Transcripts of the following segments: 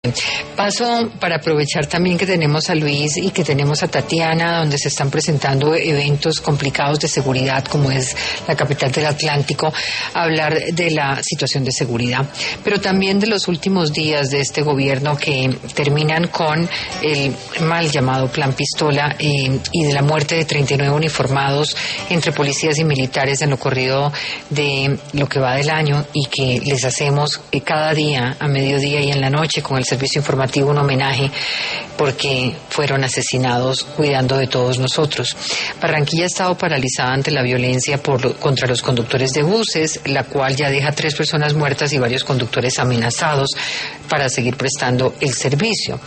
Paso para aprovechar también que tenemos a Luis y que tenemos a Tatiana, donde se están presentando eventos complicados de seguridad, como es la capital del Atlántico, a hablar de la situación de seguridad, pero también de los últimos días de este gobierno que terminan con el mal llamado Plan Pistola y de la muerte de 39 uniformados entre policías y militares en lo corrido de lo que va del año, y que les hacemos cada día a mediodía y en la noche con el servicio informativo un homenaje porque fueron asesinados cuidando de todos nosotros. Barranquilla ha estado paralizada ante la violencia contra los conductores de buses, la cual ya deja 3 personas muertas y varios conductores amenazados para seguir prestando el servicio.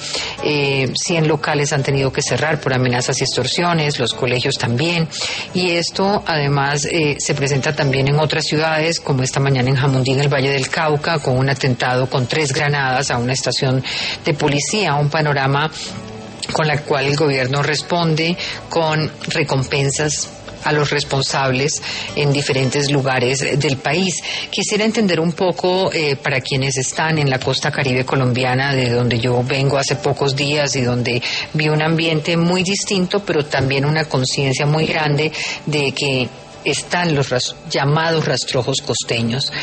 100 locales han tenido que cerrar por amenazas y extorsiones, los colegios también, y esto además se presenta también en otras ciudades, como esta mañana en Jamundí, en el Valle del Cauca, con un atentado con 3 granadas a una estación de policía, un panorama con la cual el gobierno responde con recompensas a los responsables en diferentes lugares del país. Quisiera entender un poco para quienes están en la costa caribe colombiana, de donde yo vengo hace pocos días y donde vi un ambiente muy distinto, pero también una conciencia muy grande de que están los llamados rastrojos costeños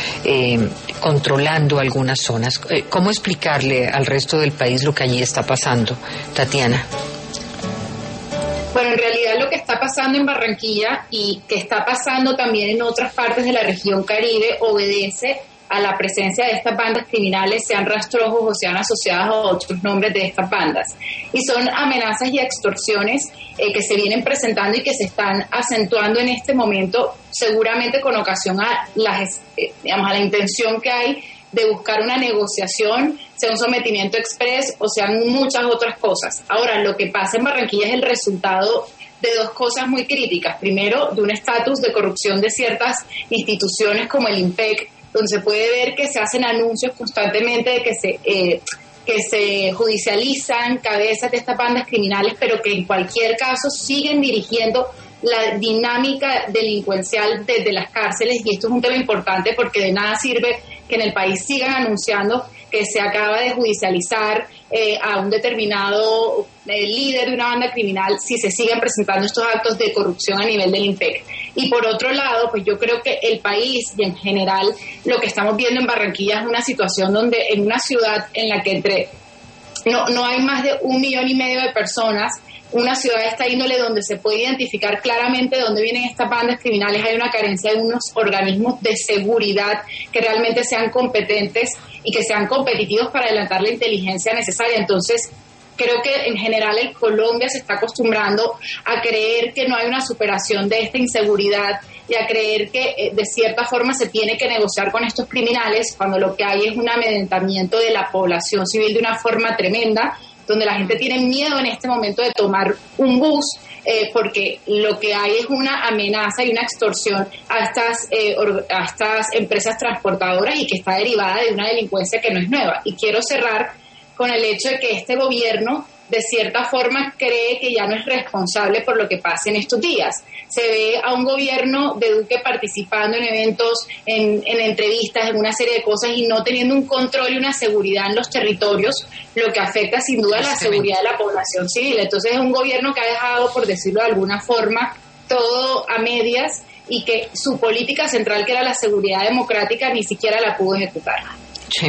controlando algunas zonas. ¿Cómo explicarle al resto del país lo que allí está pasando, Tatiana? Bueno, en realidad lo que está pasando en Barranquilla y que está pasando también en otras partes de la región Caribe obedece a la presencia de estas bandas criminales, sean rastrojos o sean asociadas a otros nombres de estas bandas. Y son amenazas y extorsiones que se vienen presentando y que se están acentuando en este momento, seguramente con ocasión a la intención que hay de buscar una negociación, sea un sometimiento express o sean muchas otras cosas. Ahora, lo que pasa en Barranquilla es el resultado de 2 cosas muy críticas. Primero, de un estatus de corrupción de ciertas instituciones como el IMPEC, donde se puede ver que se hacen anuncios constantemente de que se judicializan cabezas de estas bandas criminales, pero que en cualquier caso siguen dirigiendo la dinámica delincuencial desde las cárceles, y esto es un tema importante porque de nada sirve que en el país sigan anunciando que se acaba de judicializar a un determinado líder de una banda criminal si se siguen presentando estos actos de corrupción a nivel del IMPEC. Y por otro lado, pues yo creo que el país y en general lo que estamos viendo en Barranquilla es una situación donde en una ciudad en la que no hay más de 1,5 millones de personas, una ciudad de esta índole donde se puede identificar claramente de dónde vienen estas bandas criminales, hay una carencia de unos organismos de seguridad que realmente sean competentes y que sean competitivos para adelantar la inteligencia necesaria. Entonces, creo que en general en Colombia se está acostumbrando a creer que no hay una superación de esta inseguridad y a creer que de cierta forma se tiene que negociar con estos criminales, cuando lo que hay es un amedrentamiento de la población civil de una forma tremenda, donde la gente tiene miedo en este momento de tomar un bus, porque lo que hay es una amenaza y una extorsión a estas empresas transportadoras y que está derivada de una delincuencia que no es nueva. Y quiero cerrar con el hecho de que este gobierno de cierta forma cree que ya no es responsable por lo que pasa en estos días. Se ve a un gobierno de Duque participando en eventos, en entrevistas, en una serie de cosas y no teniendo un control y una seguridad en los territorios, lo que afecta sin duda a la seguridad de la población civil. Entonces es un gobierno que ha dejado, por decirlo de alguna forma, todo a medias y que su política central, que era la seguridad democrática, ni siquiera la pudo ejecutar. Sí,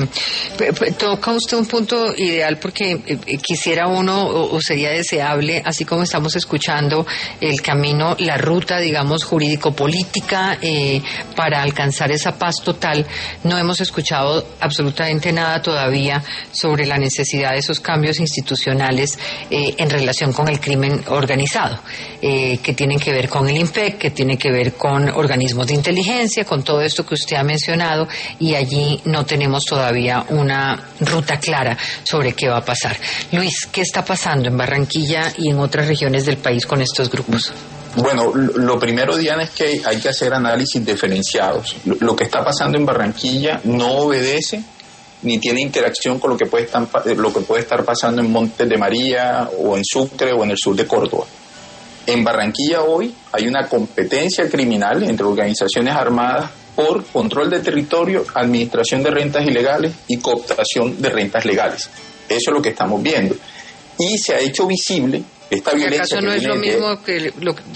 toca usted un punto ideal porque quisiera uno, o sería deseable, así como estamos escuchando el camino, la ruta, digamos, jurídico-política para alcanzar esa paz total. No hemos escuchado absolutamente nada todavía sobre la necesidad de esos cambios institucionales en relación con el crimen organizado, que tienen que ver con el IMPEC, que tienen que ver con organismos de inteligencia, con todo esto que usted ha mencionado, y allí no tenemos todavía una ruta clara sobre qué va a pasar. Luis, ¿qué está pasando en Barranquilla y en otras regiones del país con estos grupos? Bueno, lo primero, Diana, es que hay que hacer análisis diferenciados. Lo que está pasando en Barranquilla no obedece ni tiene interacción con lo que puede estar pasando en Montes de María o en Sucre o en el sur de Córdoba. En Barranquilla hoy hay una competencia criminal entre organizaciones armadas por control de territorio, administración de rentas ilegales y cooptación de rentas legales. Eso es lo que estamos viendo. Y se ha hecho visible esta violencia. ¿Acaso no es lo mismo que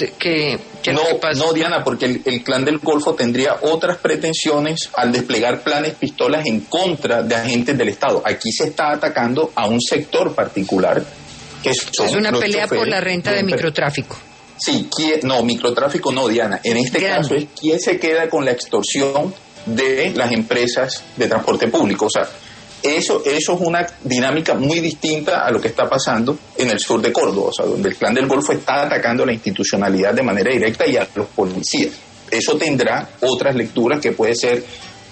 No, Diana, porque el Clan del Golfo tendría otras pretensiones al desplegar planes pistolas en contra de agentes del Estado. Aquí se está atacando a un sector particular, que son es una pelea por la renta de microtráfico. Sí, microtráfico no, Diana. En este caso es quién se queda con la extorsión de las empresas de transporte público. O sea, eso es una dinámica muy distinta a lo que está pasando en el sur de Córdoba, o sea, donde el Clan del Golfo está atacando la institucionalidad de manera directa y a los policías. Eso tendrá otras lecturas, que puede ser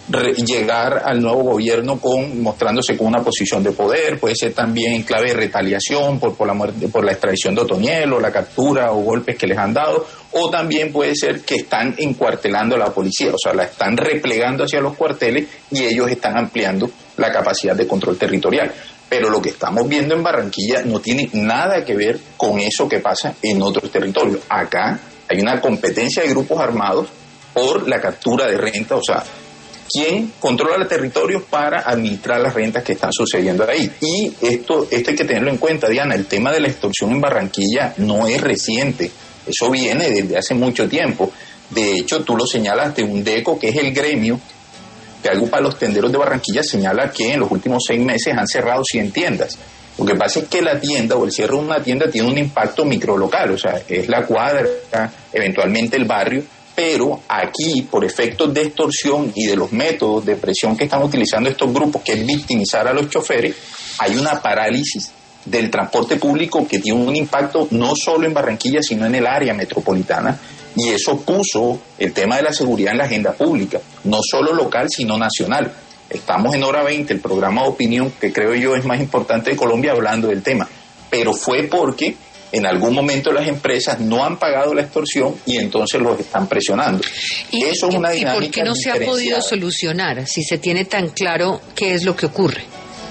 llegar al nuevo gobierno mostrándose con una posición de poder, puede ser también en clave de retaliación por la extradición de Otoniel, o la captura o golpes que les han dado, o también puede ser que están encuartelando a la policía, o sea, la están replegando hacia los cuarteles y ellos están ampliando la capacidad de control territorial. Pero lo que estamos viendo en Barranquilla no tiene nada que ver con eso que pasa en otros territorios. Acá hay una competencia de grupos armados por la captura de renta, o sea, ¿quién controla los territorios para administrar las rentas que están sucediendo ahí? Y esto hay que tenerlo en cuenta, Diana. El tema de la extorsión en Barranquilla no es reciente. Eso viene desde hace mucho tiempo. De hecho, tú lo señalaste, UNDECO, que es el gremio que agrupa a los tenderos de Barranquilla, señala que en los últimos 6 meses han cerrado 100 tiendas. Lo que pasa es que la tienda o el cierre de una tienda tiene un impacto microlocal, o sea, es la cuadra, eventualmente el barrio, pero aquí, por efectos de extorsión y de los métodos de presión que están utilizando estos grupos, que es victimizar a los choferes, hay una parálisis del transporte público que tiene un impacto no solo en Barranquilla, sino en el área metropolitana, y eso puso el tema de la seguridad en la agenda pública, no solo local, sino nacional. Estamos en Hora 20, el programa de opinión que creo yo es más importante de Colombia, hablando del tema, pero fue porque en algún momento las empresas no han pagado la extorsión y entonces los están presionando. Eso es una dinámica. ¿Y por qué no se ha podido solucionar si se tiene tan claro qué es lo que ocurre?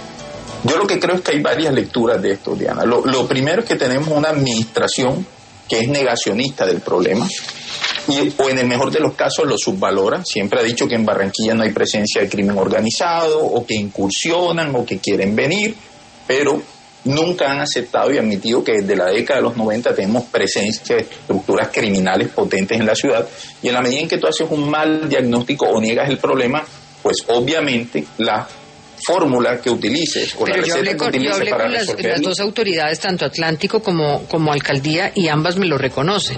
Yo lo que creo es que hay varias lecturas de esto, Diana. Lo primero es que tenemos una administración que es negacionista del problema, o en el mejor de los casos lo subvalora. Siempre ha dicho que en Barranquilla no hay presencia de crimen organizado, o que incursionan, o que quieren venir, pero nunca han aceptado y admitido que desde la década de los 90 tenemos presencia de estructuras criminales potentes en la ciudad, y en la medida en que tú haces un mal diagnóstico o niegas el problema, pues obviamente la fórmula que utilices o la receta que utilices para resolverlo. Yo hablé con las dos autoridades, tanto Atlántico como Alcaldía, y ambas me lo reconocen.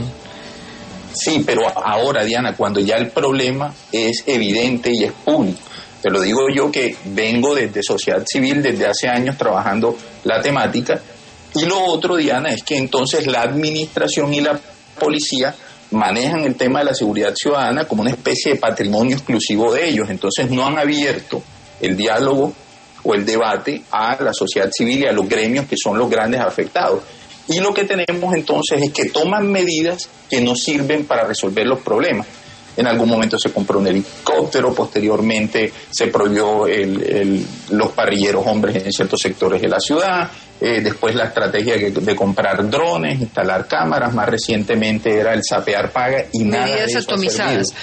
Sí, pero ahora, Diana, cuando ya el problema es evidente y es público, te lo digo yo que vengo desde sociedad civil desde hace años trabajando la temática, y lo otro, Diana, es que entonces la administración y la policía manejan el tema de la seguridad ciudadana como una especie de patrimonio exclusivo de ellos, entonces no han abierto el diálogo o el debate a la sociedad civil y a los gremios que son los grandes afectados. Y lo que tenemos entonces es que toman medidas que no sirven para resolver los problemas. En algún momento se compró un helicóptero, posteriormente se prohibió los parrilleros hombres en ciertos sectores de la ciudad, después la estrategia de comprar drones, instalar cámaras, más recientemente era el sapear paga y nada de eso. Medidas atomizadas.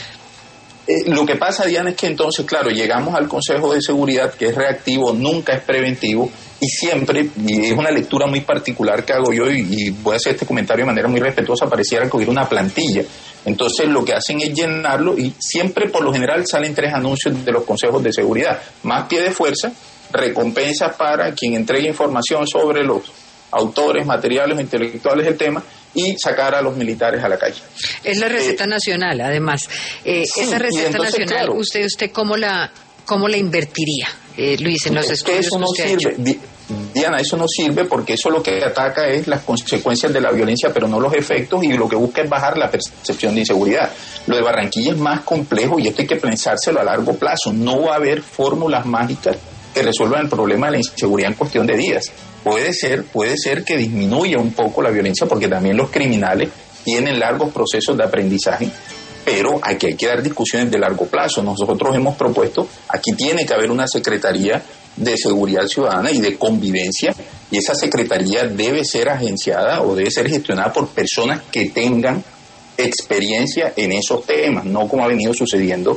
Lo que pasa, Diana, es que entonces, claro, llegamos al Consejo de Seguridad, que es reactivo, nunca es preventivo, y siempre, y es una lectura muy particular que hago yo, y voy a hacer este comentario de manera muy respetuosa, pareciera que hubiera una plantilla. Entonces lo que hacen es llenarlo, y siempre por lo general salen 3 anuncios de los consejos de seguridad: más pie de fuerza, recompensas para quien entregue información sobre los autores, materiales o intelectuales del tema, y sacar a los militares a la calle. Es la receta nacional, además. Sí, esa receta nacional, claro, ¿usted cómo la invertiría, Luis, en los estudios eso no que usted sirve, ha hecho? Diana, eso no sirve porque eso lo que ataca es las consecuencias de la violencia, pero no los efectos, y lo que busca es bajar la percepción de inseguridad. Lo de Barranquilla es más complejo y esto hay que pensárselo a largo plazo. No va a haber fórmulas mágicas que resuelvan el problema de la inseguridad en cuestión de días. Puede ser que disminuya un poco la violencia, porque también los criminales tienen largos procesos de aprendizaje, pero aquí hay que dar discusiones de largo plazo. Nosotros hemos propuesto, aquí tiene que haber una Secretaría de Seguridad Ciudadana y de Convivencia, y esa Secretaría debe ser agenciada o debe ser gestionada por personas que tengan experiencia en esos temas, no como ha venido sucediendo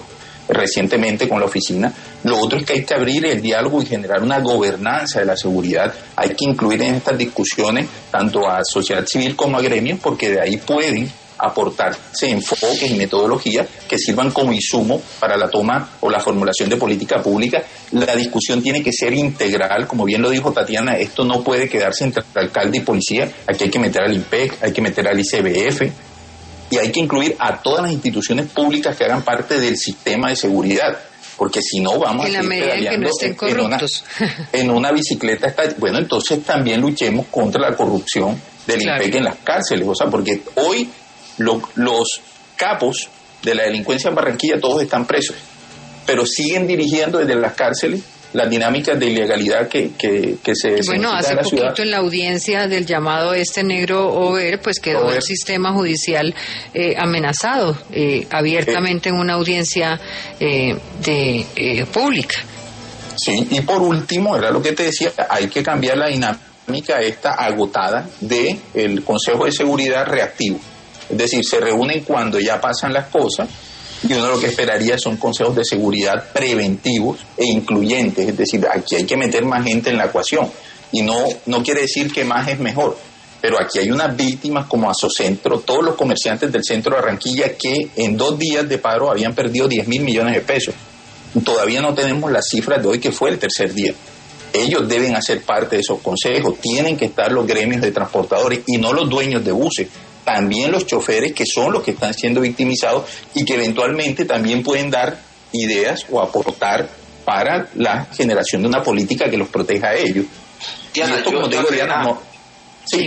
recientemente con la oficina. Lo otro es que hay que abrir el diálogo y generar una gobernanza de la seguridad. Hay que incluir en estas discusiones tanto a sociedad civil como a gremios, porque de ahí pueden aportarse enfoques y metodologías que sirvan como insumo para la toma o la formulación de política pública. La discusión tiene que ser integral, como bien lo dijo Tatiana, esto no puede quedarse entre alcalde y policía, aquí hay que meter al IMPEC, hay que meter al ICBF, y hay que incluir a todas las instituciones públicas que hagan parte del sistema de seguridad, porque si no vamos en la medida en que no estén corruptos. En una bicicleta bueno, entonces también luchemos contra la corrupción del IMPEC en las cárceles, o sea, porque hoy los capos de la delincuencia en Barranquilla todos están presos, pero siguen dirigiendo desde las cárceles las dinámicas de ilegalidad que se bueno, hace poquito ciudad. En la audiencia del llamado negro Over, pues quedó el sistema judicial amenazado abiertamente en una audiencia pública. Sí, y por último, era lo que te decía, hay que cambiar la dinámica esta agotada del Consejo de Seguridad reactivo. Es decir, se reúnen cuando ya pasan las cosas, y uno lo que esperaría son consejos de seguridad preventivos e incluyentes. Es decir, aquí hay que meter más gente en la ecuación. Y no quiere decir que más es mejor, pero aquí hay unas víctimas como Asocentro, todos los comerciantes del centro de Barranquilla que en 2 días de paro habían perdido 10.000 millones de pesos. Todavía no tenemos las cifras de hoy, que fue el tercer día. Ellos deben hacer parte de esos consejos, tienen que estar los gremios de transportadores y no los dueños de buses. También los choferes, que son los que están siendo victimizados y que eventualmente también pueden dar ideas o aportar para la generación de una política que los proteja a ellos. Diana, esto, como te digo, Diana, no. Sí,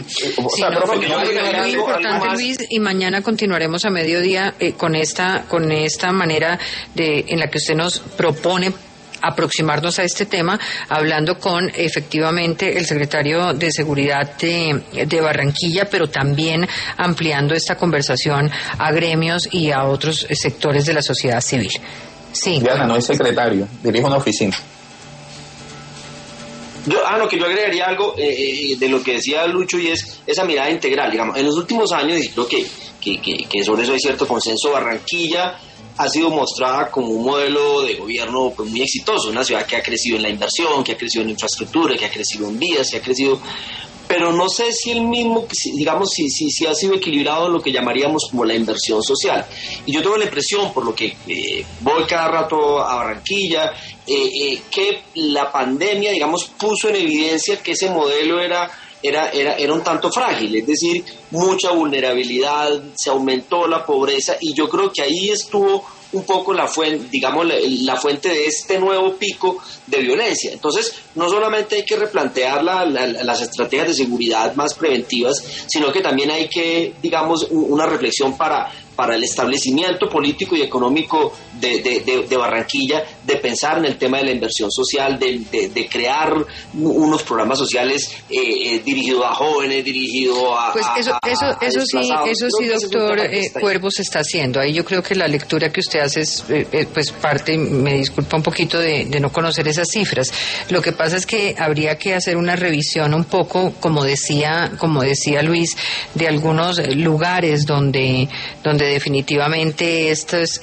muy importante, Luis, y mañana continuaremos a mediodía con esta manera en la que usted nos propone aproximarnos a este tema, hablando con efectivamente el secretario de Seguridad de Barranquilla, pero también ampliando esta conversación a gremios y a otros sectores de la sociedad civil. Sí. Diana, no es secretario, dirige una oficina. Yo agregaría algo de lo que decía Lucho, y es esa mirada integral. Digamos, en los últimos años, y creo que sobre eso hay cierto consenso, Barranquilla ha sido mostrada como un modelo de gobierno pues muy exitoso, una ciudad que ha crecido en la inversión, que ha crecido en infraestructura, que ha crecido en vías, que ha crecido, pero no sé si el mismo, digamos, si ha sido equilibrado en lo que llamaríamos como la inversión social. Y yo tengo la impresión, por lo que voy cada rato a Barranquilla, que la pandemia, digamos, puso en evidencia que ese modelo era un tanto frágil, es decir, mucha vulnerabilidad, se aumentó la pobreza, y yo creo que ahí estuvo un poco la fuente, digamos, la fuente de este nuevo pico de violencia. Entonces, no solamente hay que replantear las estrategias de seguridad más preventivas, sino que también hay que, digamos, una reflexión para el establecimiento político y económico de Barranquilla, de pensar en el tema de la inversión social, de crear unos programas sociales dirigidos a jóvenes, dirigidos a... Pues eso sí, doctor Cuervo, se está haciendo. Ahí yo creo que la lectura que usted hace es, pues parte, me disculpa un poquito de no conocer esas cifras. Lo que pasa es que habría que hacer una revisión un poco, como decía Luis, de algunos lugares donde definitivamente estas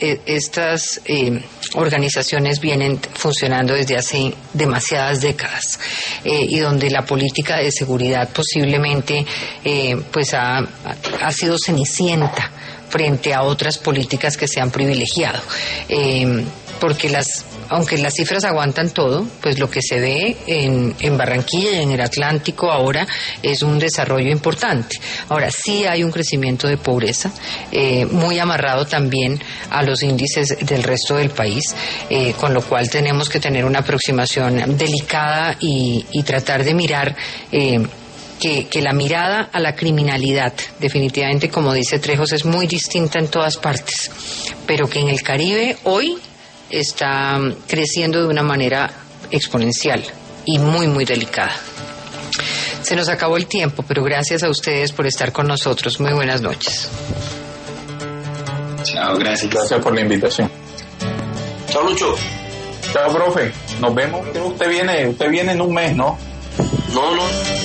organizaciones vienen funcionando desde hace demasiadas décadas y donde la política de seguridad posiblemente pues ha sido cenicienta frente a otras políticas que se han privilegiado, porque aunque las cifras aguantan todo, pues lo que se ve en Barranquilla y en el Atlántico ahora es un desarrollo importante. Ahora sí hay un crecimiento de pobreza, muy amarrado también a los índices del resto del país, con lo cual tenemos que tener una aproximación delicada y tratar de mirar que la mirada a la criminalidad, definitivamente, como dice Trejos, es muy distinta en todas partes, pero que en el Caribe hoy está creciendo de una manera exponencial y muy, muy delicada. Se nos acabó el tiempo, pero gracias a ustedes por estar con nosotros. Muy buenas noches. Chao, gracias por la invitación. Chao, Lucho. Chao, profe. Nos vemos. Usted viene en un mes, ¿no? No.